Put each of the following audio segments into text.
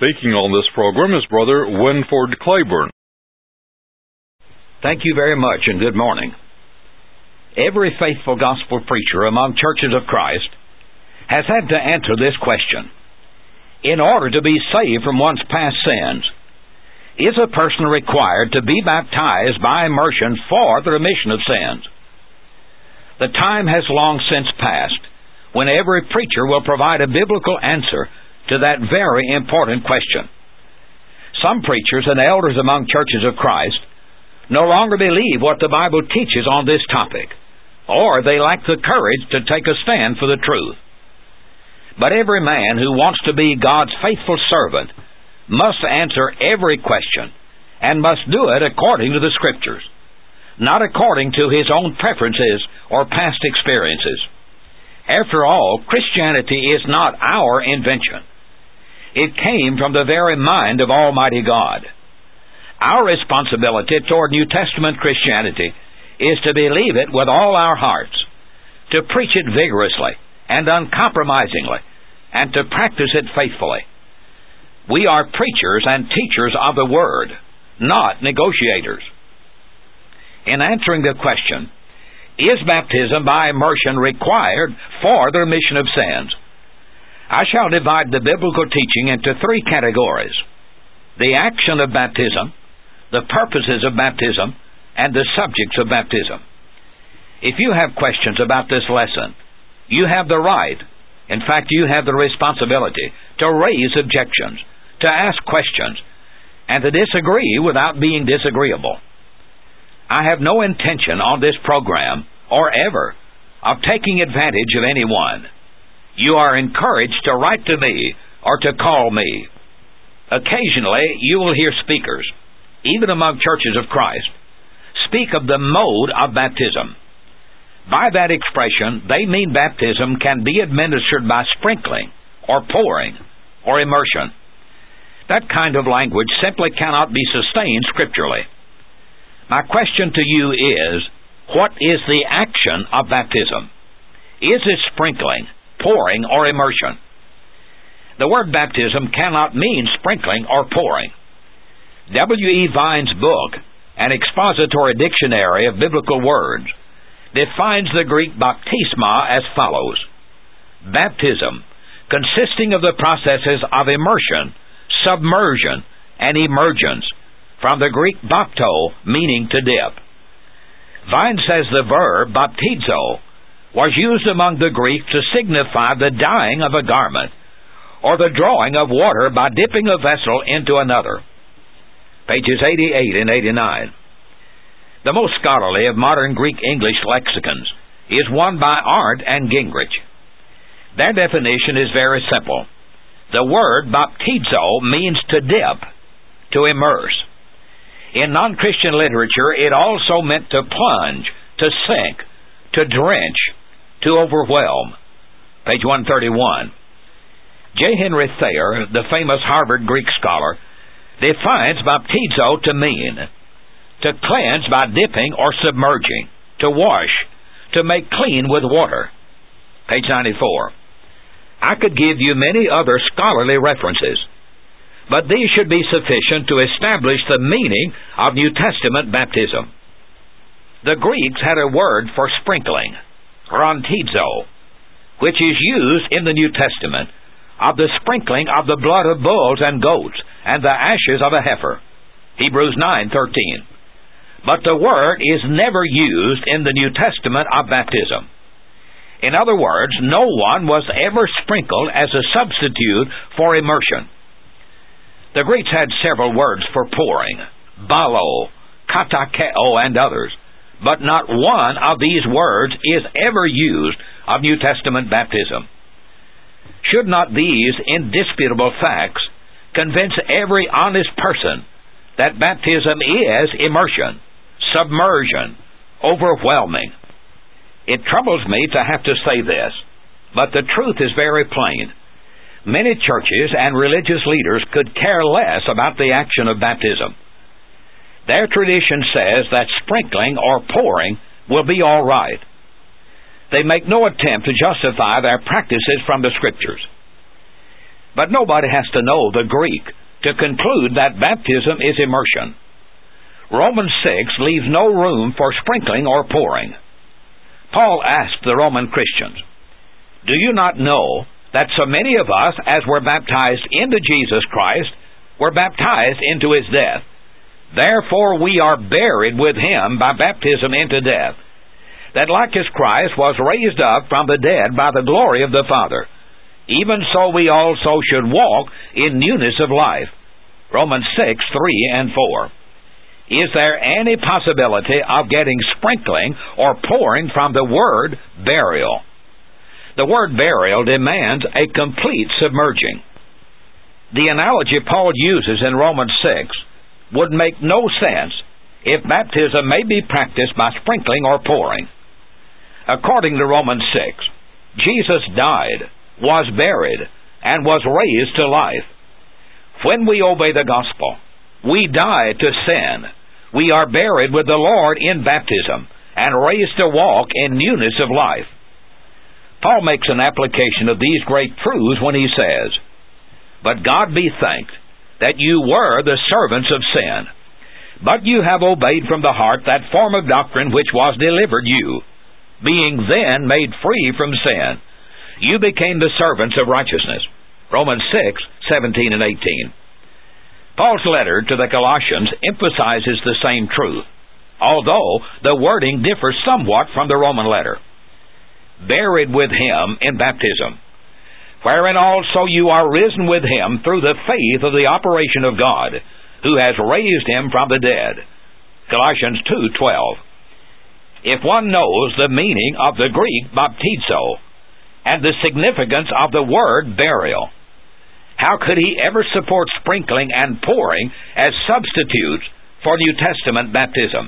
Speaking on this program is Brother Winford Claiborne. Thank you very much, and good morning. Every faithful gospel preacher among churches of Christ has had to answer this question. In order to be saved from one's past sins, is a person required to be baptized by immersion for the remission of sins? The time has long since passed when every preacher will provide a biblical answer to that very important question. Some preachers and elders among churches of Christ no longer believe what the Bible teaches on this topic, or they lack the courage to take a stand for the truth. But every man who wants to be God's faithful servant must answer every question, and must do it according to the Scriptures, not according to his own preferences or past experiences. After all, Christianity is not our invention. It came from the very mind of Almighty God. Our responsibility toward New Testament Christianity is to believe it with all our hearts, to preach it vigorously and uncompromisingly, and to practice it faithfully. We are preachers and teachers of the Word, not negotiators. In answering the question, is baptism by immersion required for the remission of sins? I shall divide the biblical teaching into three categories: the action of baptism, the purposes of baptism, and the subjects of baptism. If you have questions about this lesson, you have the right, in fact, you have the responsibility to raise objections, to ask questions, and to disagree without being disagreeable. I have no intention on this program, or ever, of taking advantage of anyone. You are encouraged to write to me or to call me. Occasionally, you will hear speakers, even among churches of Christ, speak of the mode of baptism. By that expression, they mean baptism can be administered by sprinkling, or pouring, or immersion. That kind of language simply cannot be sustained scripturally. My question to you is, what is the action of baptism? Is it sprinkling, pouring, or immersion? The word baptism cannot mean sprinkling or pouring. W. E. Vine's book, An Expository Dictionary of Biblical Words, defines the Greek baptisma as follows: baptism, consisting of the processes of immersion, submersion, and emergence, from the Greek bapto, meaning to dip. Vine says the verb baptizo was used among the Greeks to signify the dyeing of a garment, or the drawing of water by dipping a vessel into another. Pages 88 and 89. The most scholarly of modern Greek English lexicons is one by Arndt and Gingrich. Their definition is very simple. The word baptizo means to dip, to immerse. In non-Christian literature, it also meant to plunge, to sink, to drench, to overwhelm. Page 131. J. Henry Thayer, the famous Harvard Greek scholar, defines baptizo to mean to cleanse by dipping or submerging, to wash, to make clean with water. Page 94. I could give you many other scholarly references, but these should be sufficient to establish the meaning of New Testament baptism. The Greeks had a word for sprinkling, rantizo, which is used in the New Testament of the sprinkling of the blood of bulls and goats and the ashes of a heifer. Hebrews 9:13. But the word is never used in the New Testament of baptism. In other words, no one was ever sprinkled as a substitute for immersion. The Greeks had several words for pouring, balo, katakeo, and others, but not one of these words is ever used of New Testament baptism. Should not these indisputable facts convince every honest person that baptism is immersion, submersion, overwhelming? It troubles me to have to say this, but the truth is very plain. Many churches and religious leaders could care less about the action of baptism. Their tradition says that sprinkling or pouring will be all right. They make no attempt to justify their practices from the Scriptures. But nobody has to know the Greek to conclude that baptism is immersion. Romans 6 leaves no room for sprinkling or pouring. Paul asked the Roman Christians, "Do you not know that so many of us, as were baptized into Jesus Christ, were baptized into His death? Therefore we are buried with Him by baptism into death, that like as Christ was raised up from the dead by the glory of the Father, even so we also should walk in newness of life." Romans 6, 3 and 4. Is there any possibility of getting sprinkling or pouring from the word burial? The word burial demands a complete submerging. The analogy Paul uses in Romans 6 would make no sense if baptism may be practiced by sprinkling or pouring. According to Romans 6, Jesus died, was buried, and was raised to life. When we obey the gospel, we die to sin. We are buried with the Lord in baptism and raised to walk in newness of life. Paul makes an application of these great truths when he says, "But God be thanked that you were the servants of sin, but you have obeyed from the heart that form of doctrine which was delivered you. Being then made free from sin, you became the servants of righteousness." Romans 6, 17 and 18. Paul's letter to the Colossians emphasizes the same truth, although the wording differs somewhat from the Roman letter. Buried with Him in baptism, wherein also you are risen with Him through the faith of the operation of God, who has raised Him from the dead. Colossians 2:12. If one knows the meaning of the Greek baptizo and the significance of the word burial, how could he ever support sprinkling and pouring as substitutes for New Testament baptism?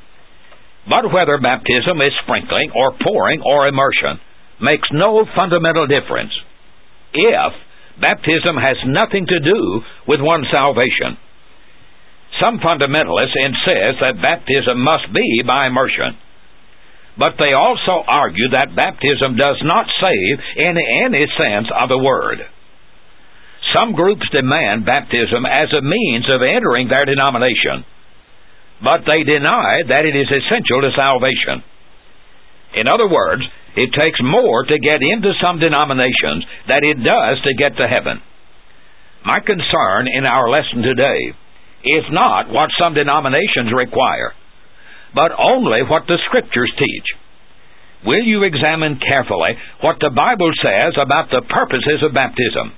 But whether baptism is sprinkling or pouring or immersion makes no fundamental difference if baptism has nothing to do with one's salvation. Some fundamentalists insist that baptism must be by immersion, but they also argue that baptism does not save in any sense of the word. Some groups demand baptism as a means of entering their denomination, but they deny that it is essential to salvation. In other words, it takes more to get into some denominations than it does to get to heaven. My concern in our lesson today is not what some denominations require, but only what the Scriptures teach. Will you examine carefully what the Bible says about the purposes of baptism?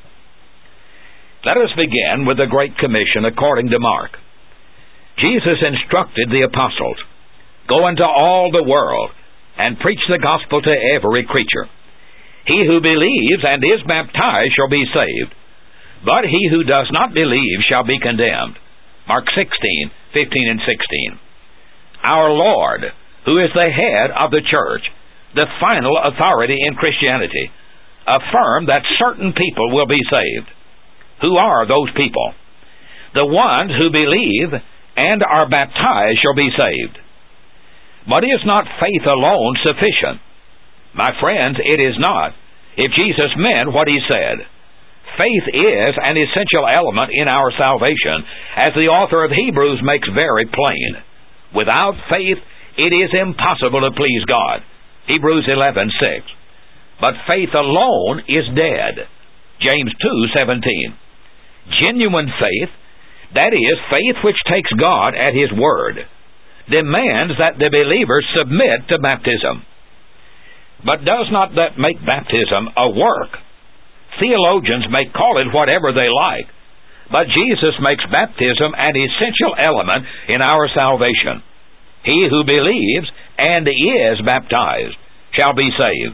Let us begin with the Great Commission according to Mark. Jesus instructed the apostles, "Go into all the world and preach the gospel to every creature. He who believes and is baptized shall be saved, but he who does not believe shall be condemned." Mark 16, 15 and 16. Our Lord, who is the head of the church, the final authority in Christianity, affirmed that certain people will be saved. Who are those people? The ones who believe and are baptized shall be saved. But is not faith alone sufficient? My friends, it is not, if Jesus meant what He said. Faith is an essential element in our salvation, as the author of Hebrews makes very plain. Without faith, it is impossible to please God. Hebrews 11:6. But faith alone is dead. James 2:17. Genuine faith, that is, faith which takes God at His word, demands that the believer submit to baptism. But does not that make baptism a work? Theologians may call it whatever they like, but Jesus makes baptism an essential element in our salvation. He who believes and is baptized shall be saved.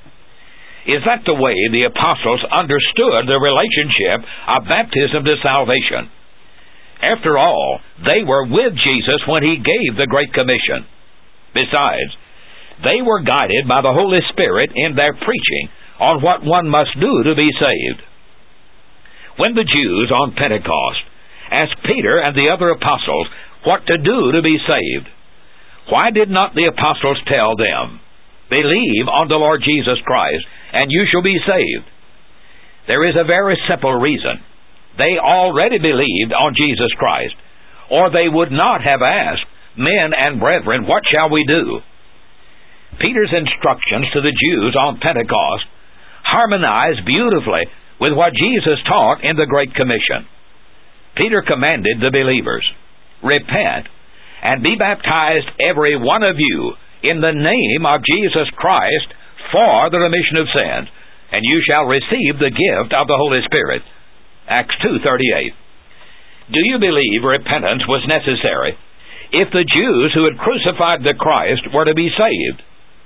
Is that the way the apostles understood the relationship of baptism to salvation? After all, they were with Jesus when He gave the Great Commission. Besides, they were guided by the Holy Spirit in their preaching on what one must do to be saved. When the Jews on Pentecost asked Peter and the other apostles what to do to be saved, why did not the apostles tell them, "Believe on the Lord Jesus Christ, and you shall be saved"? There is a very simple reason. They already believed on Jesus Christ, or they would not have asked, "Men and brethren, what shall we do?" Peter's instructions to the Jews on Pentecost harmonize beautifully with what Jesus taught in the Great Commission. Peter commanded the believers, "Repent, and be baptized every one of you in the name of Jesus Christ for the remission of sins, and you shall receive the gift of the Holy Spirit." Acts 2:38. Do you believe repentance was necessary if the Jews who had crucified the Christ were to be saved?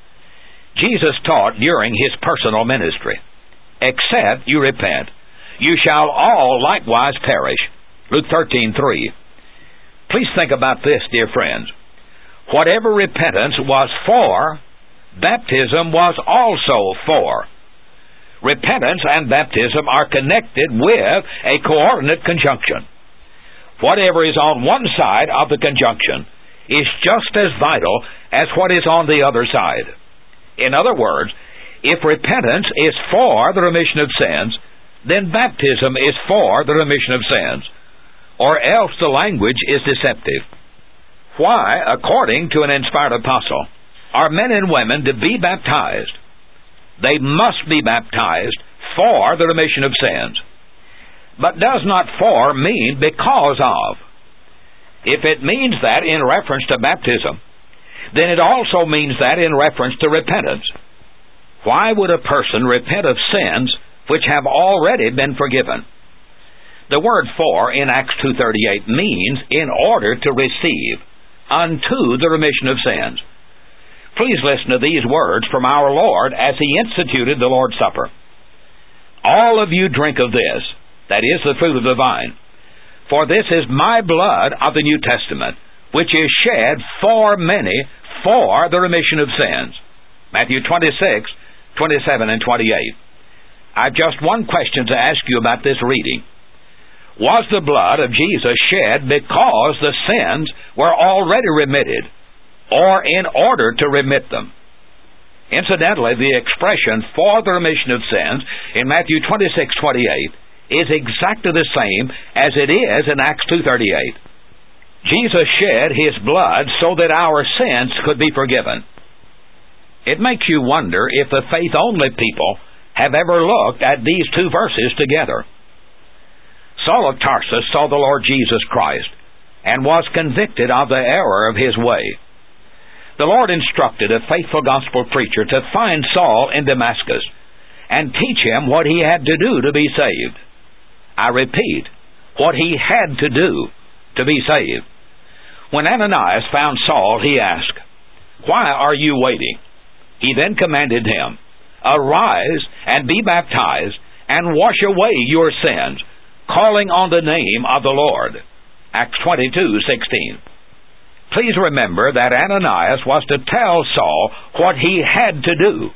Jesus taught during his personal ministry, "Except you repent, you shall all likewise perish." Luke 13:3. Please think about this, dear friends. Whatever repentance was for, baptism was also for. Repentance and baptism are connected with a coordinate conjunction. Whatever is on one side of the conjunction is just as vital as what is on the other side. In other words, if repentance is for the remission of sins, then baptism is for the remission of sins, or else the language is deceptive. Why, according to an inspired apostle, are men and women to be baptized? They must be baptized for the remission of sins. But does not "for" mean "because of"? If it means that in reference to baptism, then it also means that in reference to repentance. Why would a person repent of sins which have already been forgiven? The word "for" in Acts 2:38 means "in order to receive, unto the remission of sins." Please listen to these words from our Lord as he instituted the Lord's Supper. "All of you drink of this," that is the fruit of the vine, "for this is my blood of the New Testament, which is shed for many for the remission of sins." Matthew 26:27 and 28. I've just one question to ask you about this reading. Was the blood of Jesus shed because the sins were already remitted, or in order to remit them? Incidentally, the expression "for the remission of sins" in Matthew 26:28 is exactly the same as it is in Acts 2:38. Jesus shed his blood so that our sins could be forgiven. It makes you wonder if the faith-only people have ever looked at these two verses together. Saul of Tarsus saw the Lord Jesus Christ and was convicted of the error of his way. The Lord instructed a faithful gospel preacher to find Saul in Damascus and teach him what he had to do to be saved. I repeat, what he had to do to be saved. When Ananias found Saul, he asked, "Why are you waiting?" He then commanded him, "Arise and be baptized and wash away your sins, calling on the name of the Lord." Acts 22:16. Please remember that Ananias was to tell Saul what he had to do.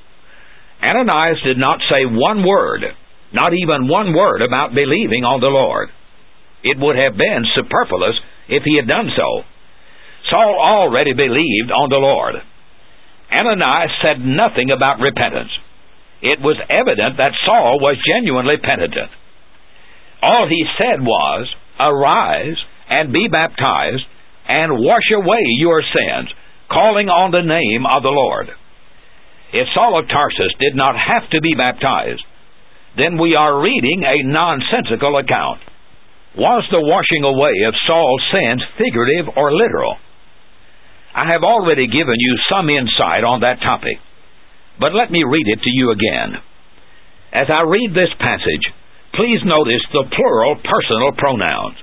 Ananias did not say one word, not even one word, about believing on the Lord. It would have been superfluous if he had done so. Saul already believed on the Lord. Ananias said nothing about repentance. It was evident that Saul was genuinely penitent. All he said was, "Arise and be baptized and wash away your sins, calling on the name of the Lord." If Saul of Tarsus did not have to be baptized, then we are reading a nonsensical account. Was the washing away of Saul's sins figurative or literal? I have already given you some insight on that topic, but let me read it to you again. As I read this passage, please notice the plural personal pronouns.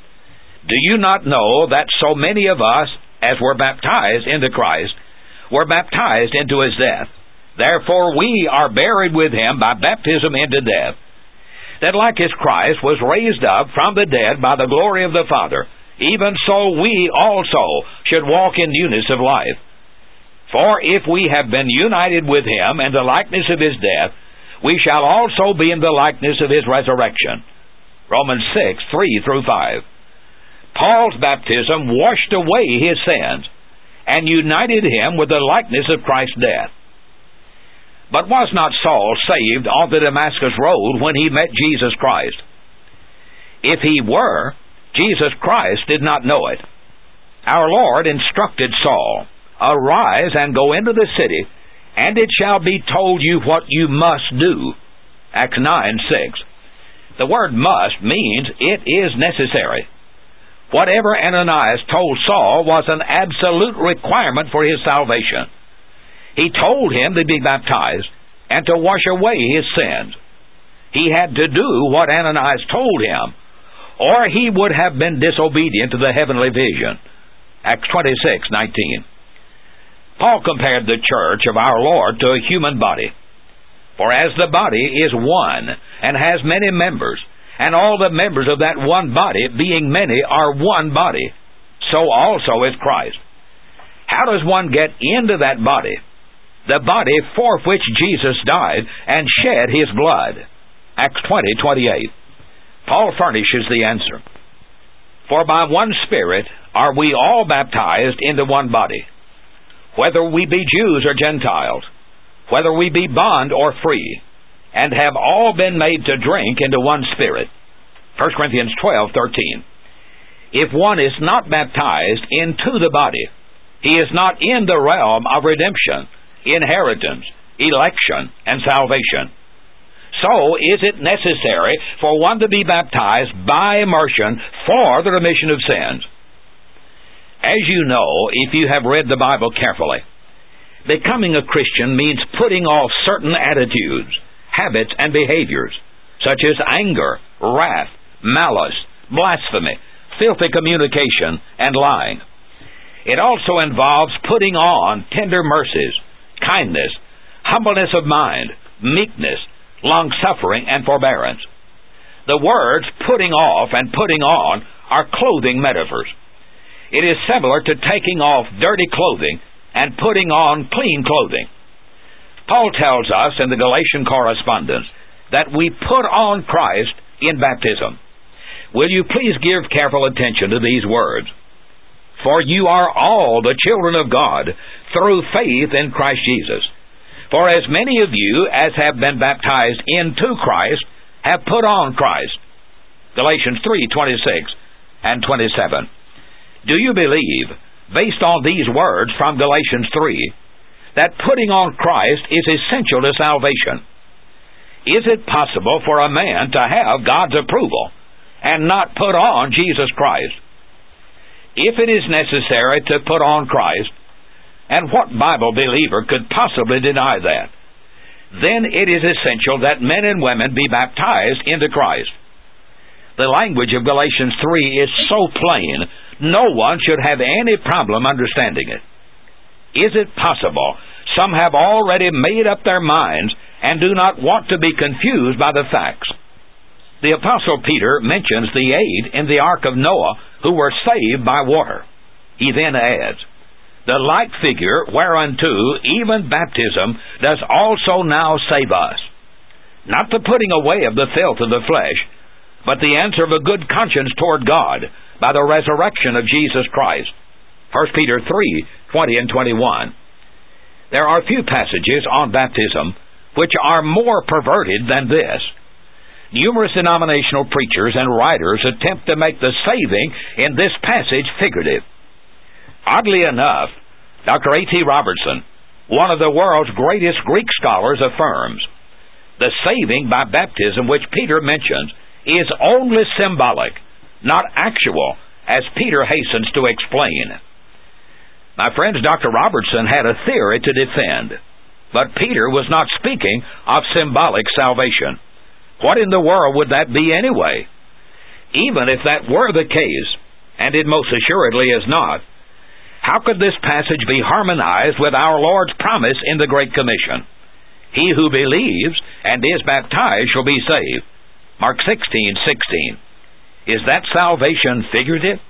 Do you not know that so many of us, as were baptized into Christ, were baptized into his death? Therefore we are buried with him by baptism into death, that like as Christ was raised up from the dead by the glory of the Father, even so we also should walk in newness of life. For if we have been united with him in the likeness of his death, we shall also be in the likeness of his resurrection. Romans 6:3-5. Paul's baptism washed away his sins and united him with the likeness of Christ's death. But was not Saul saved on the Damascus road when he met Jesus Christ? If he were, Jesus Christ did not know it. Our Lord instructed Saul, "Arise and go into the city, and it shall be told you what you must do." Acts 9:6. The word "must" means it is necessary. Whatever Ananias told Saul was an absolute requirement for his salvation. He told him to be baptized and to wash away his sins. He had to do what Ananias told him, or he would have been disobedient to the heavenly vision. Acts 26:19. Paul compared the church of our Lord to a human body. For as the body is one and has many members, and all the members of that one body, being many, are one body, so also is Christ. How does one get into that body? The body for which Jesus died and shed his blood. Acts 20:28. Paul furnishes the answer. For by one Spirit are we all baptized into one body, whether we be Jews or Gentiles, whether we be bond or free, and have all been made to drink into one Spirit. 1 Corinthians 12:13. If one is not baptized into the body, he is not in the realm of redemption, inheritance, election, and salvation. So is it necessary for one to be baptized by immersion for the remission of sins. As you know, if you have read the Bible carefully, becoming a Christian means putting off certain attitudes, habits, and behaviors, such as anger, wrath, malice, blasphemy, filthy communication, and lying. It also involves putting on tender mercies, kindness, humbleness of mind, meekness, long-suffering, and forbearance. The words putting off and putting on are clothing metaphors. It is similar to taking off dirty clothing and putting on clean clothing. Paul tells us in the Galatian correspondence that we put on Christ in baptism. Will you please give careful attention to these words? For you are all the children of God through faith in Christ Jesus. For as many of you as have been baptized into Christ have put on Christ. Galatians 3:26 and 27. Do you believe, based on these words from Galatians 3, that putting on Christ is essential to salvation? Is it possible for a man to have God's approval and not put on Jesus Christ? If it is necessary to put on Christ, and what Bible believer could possibly deny that? Then it is essential that men and women be baptized into Christ. The language of Galatians 3 is so plain, no one should have any problem understanding it. Is it possible some have already made up their minds and do not want to be confused by the facts? The Apostle Peter mentions the 8 in the ark of Noah who were saved by water. He then adds, the like figure whereunto even baptism does also now save us, not the putting away of the filth of the flesh, but the answer of a good conscience toward God by the resurrection of Jesus Christ. 1 Peter 3:20 and 21. There are few passages on baptism which are more perverted than this. Numerous denominational preachers and writers attempt to make the saving in this passage figurative. Oddly enough, Dr. A.T. Robertson, one of the world's greatest Greek scholars, affirms the saving by baptism which Peter mentions is only symbolic, not actual, as Peter hastens to explain. My friends, Dr. Robertson had a theory to defend, but Peter was not speaking of symbolic salvation. What in the world would that be anyway? Even if that were the case, and it most assuredly is not, how could this passage be harmonized with our Lord's promise in the Great Commission? He who believes and is baptized shall be saved. Mark 16:16. Is that salvation figurative?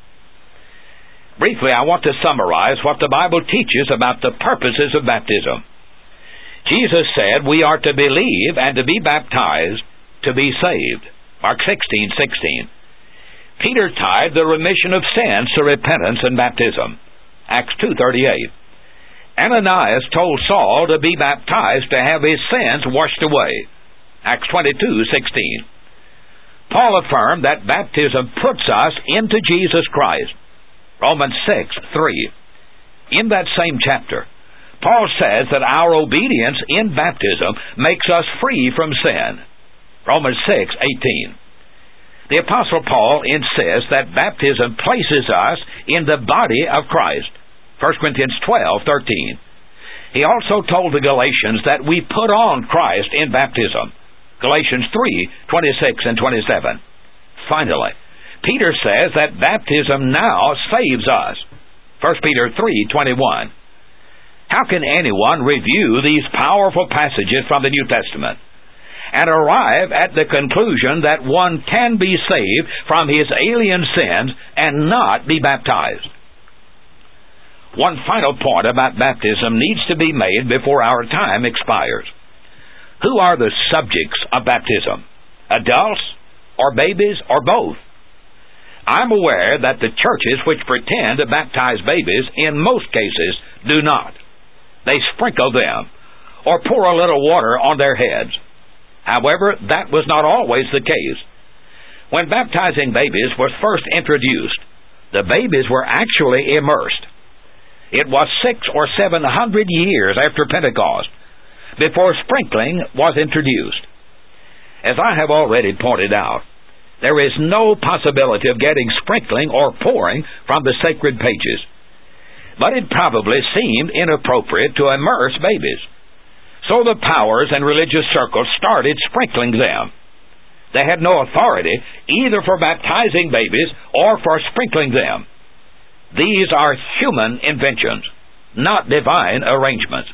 Briefly, I want to summarize what the Bible teaches about the purposes of baptism. Jesus said we are to believe and to be baptized to be saved. Mark 16:16. Peter tied the remission of sins to repentance and baptism. Acts 2:38. Ananias told Saul to be baptized to have his sins washed away. Acts 22:16. Paul affirmed that baptism puts us into Jesus Christ. Romans 6:3. In that same chapter, Paul says that our obedience in baptism makes us free from sin. Romans 6:18. The Apostle Paul insists that baptism places us in the body of Christ. 1 Corinthians 12:13. He also told the Galatians that we put on Christ in baptism. Galatians 3:26 and 27. Finally, Peter says that baptism now saves us. 1 Peter 3:21. How can anyone review these powerful passages from the New Testament and arrive at the conclusion that one can be saved from his alien sins and not be baptized? One final point about baptism needs to be made before our time expires. Who are the subjects of baptism? Adults or babies or both? I'm aware that the churches which pretend to baptize babies in most cases do not. They sprinkle them or pour a little water on their heads. However, that was not always the case. When baptizing babies was first introduced, the babies were actually immersed. It was 600 or 700 years after Pentecost before sprinkling was introduced. As I have already pointed out, there is no possibility of getting sprinkling or pouring from the sacred pages. But it probably seemed inappropriate to immerse babies. So the powers and religious circles started sprinkling them. They had no authority either for baptizing babies or for sprinkling them. These are human inventions, not divine arrangements.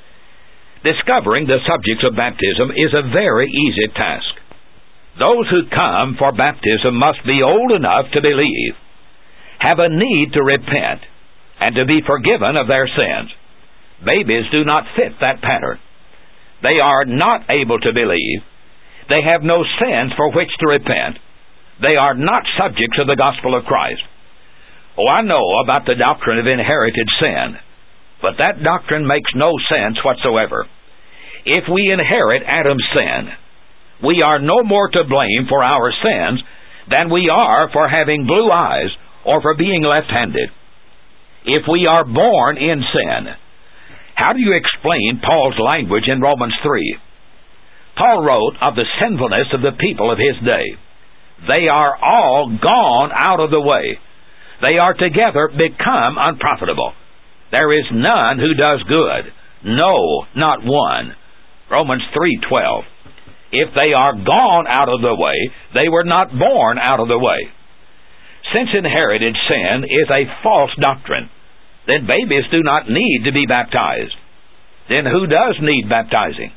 Discovering the subjects of baptism is a very easy task. Those who come for baptism must be old enough to believe, have a need to repent, and to be forgiven of their sins. Babies do not fit that pattern. They are not able to believe. They have no sins for which to repent. They are not subjects of the gospel of Christ. Oh, I know about the doctrine of inherited sin, but that doctrine makes no sense whatsoever. If we inherit Adam's sin, we are no more to blame for our sins than we are for having blue eyes or for being left-handed. If we are born in sin, how do you explain Paul's language in Romans 3? Paul wrote of the sinfulness of the people of his day. They are all gone out of the way. They are together become unprofitable. There is none who does good. No, not one. Romans 3:12. If they are gone out of the way, they were not born out of the way. Since inherited sin is a false doctrine, then babies do not need to be baptized. Then who does need baptizing?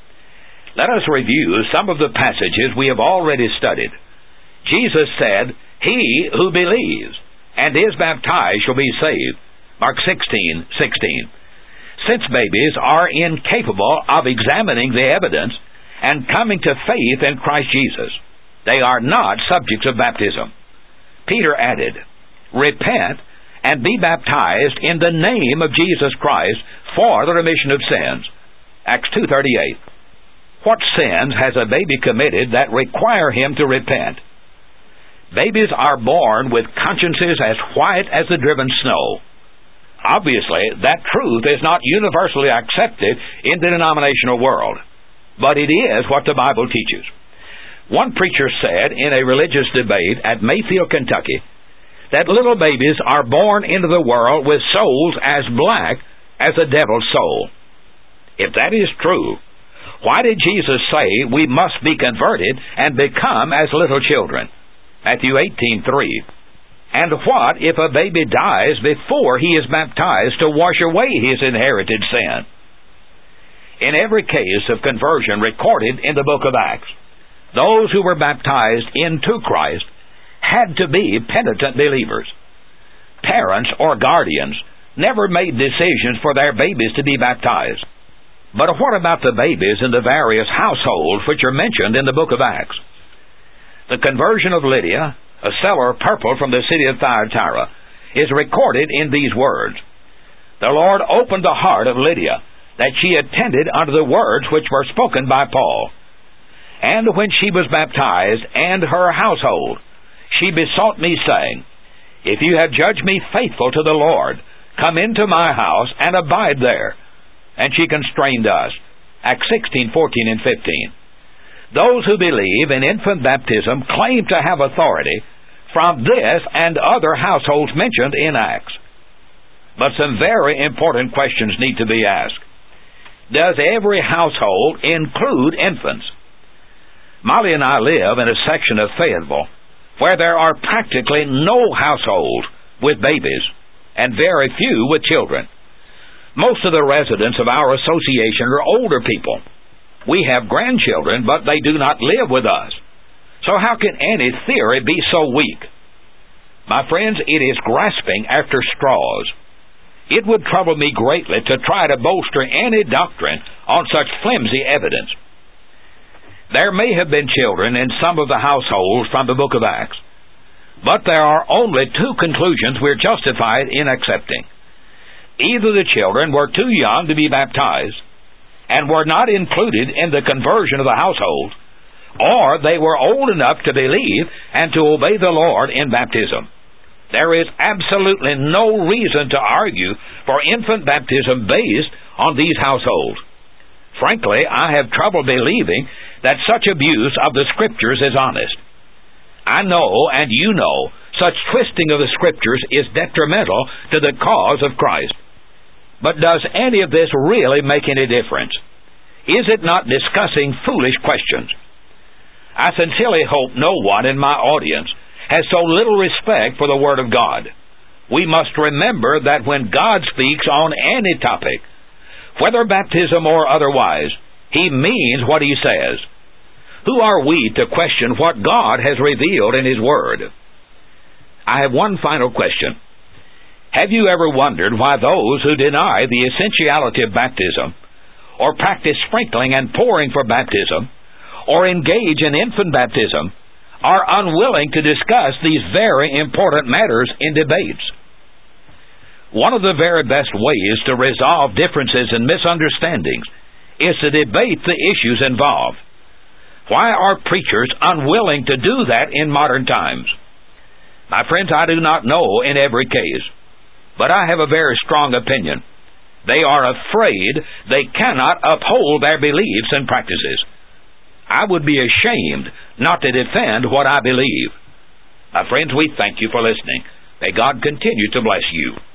Let us review some of the passages we have already studied. Jesus said, "He who believes and is baptized shall be saved." Mark 16:16. Since babies are incapable of examining the evidence and coming to faith in Christ Jesus, they are not subjects of baptism. Peter added, "Repent and be baptized in the name of Jesus Christ for the remission of sins." Acts 2:38. What sins has a baby committed that require him to repent? Babies are born with consciences as white as the driven snow. Obviously, that truth is not universally accepted in the denominational world, but it is what the Bible teaches. One preacher said in a religious debate at Mayfield, Kentucky, that little babies are born into the world with souls as black as a devil's soul. If that is true, why did Jesus say we must be converted and become as little children? Matthew 18:3. And what if a baby dies before he is baptized to wash away his inherited sin? In every case of conversion recorded in the book of Acts, those who were baptized into Christ had to be penitent believers. Parents or guardians never made decisions for their babies to be baptized. But what about the babies in the various households which are mentioned in the book of Acts? The conversion of Lydia, a seller of purple from the city of Thyatira, is recorded in these words. the Lord opened the heart of Lydia, that she attended unto the words which were spoken by Paul. And when she was baptized, and her household, she besought me, saying, If you have judged me faithful to the Lord, come into my house, and abide there. And she constrained us. Acts 16:14 and 15. Those who believe in infant baptism claim to have authority from this and other households mentioned in Acts. But some very important questions need to be asked. Does every household include infants? Molly and I live in a section of Fayetteville where there are practically no households with babies and very few with children. Most of the residents of our association are older people. We have grandchildren, but they do not live with us. So how can any theory be so weak? My friends, it is grasping after straws. It would trouble me greatly to try to bolster any doctrine on such flimsy evidence. There may have been children in some of the households from the book of Acts, but there are only two conclusions we're justified in accepting. Either the children were too young to be baptized and were not included in the conversion of the household, or they were old enough to believe and to obey the Lord in baptism. There is absolutely no reason to argue for infant baptism based on these households. Frankly, I have trouble believing that such abuse of the Scriptures is honest. I know, and you know, such twisting of the Scriptures is detrimental to the cause of Christ. But does any of this really make any difference? Is it not discussing foolish questions? I sincerely hope no one in my audience has so little respect for the Word of God. We must remember that when God speaks on any topic, whether baptism or otherwise, He means what He says. Who are we to question what God has revealed in His Word? I have one final question. Have you ever wondered why those who deny the essentiality of baptism, or practice sprinkling and pouring for baptism, or engage in infant baptism, are unwilling to discuss these very important matters in debates? One of the very best ways to resolve differences and misunderstandings is to debate the issues involved. Why are preachers unwilling to do that in modern times? My friends, I do not know in every case, but I have a very strong opinion. They are afraid they cannot uphold their beliefs and practices. I would be ashamed not to defend what I believe. My friends, we thank you for listening. May God continue to bless you.